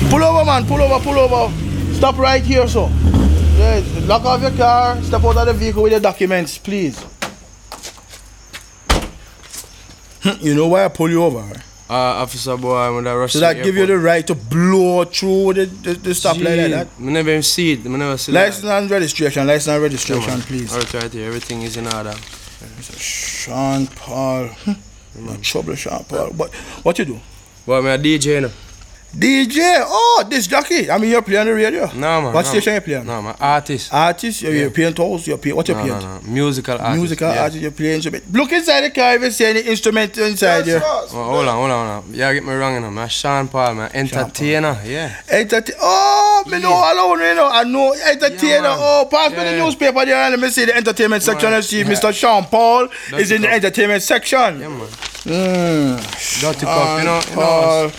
Pull over, man. Pull over. Stop right here, so. Yeah, lock off your car. Step out of the vehicle with your documents, please. You know why I pull you over? Right? Officer boy, I'm gonna rush. So that give you the right to blow through the stoplight like that? I never even see it. I never see License and registration, please. Alright, right here. Everything is in order. Sean Paul. No trouble, Sean Paul. What you do? Boy, I'm a DJ now. DJ? Oh, this jockey. I mean, you're playing on the radio? No, man. What station you playing? No, I'm an artist. Artist? You're playing toes? What you playing? No. Musical artist. Musical artist, you're playing instrument. Look inside the car if you see any instrument inside here. Hold on. Yeah, get me wrong, you know. I'm Sean Paul, man. Entertainer, yeah. Oh, me know alone, you know. I know entertainer. Yeah, Pass me the newspaper there and let me see the entertainment section and see Mr. Sean Paul is in the entertainment section. Yeah, man. Dirty cup, you know.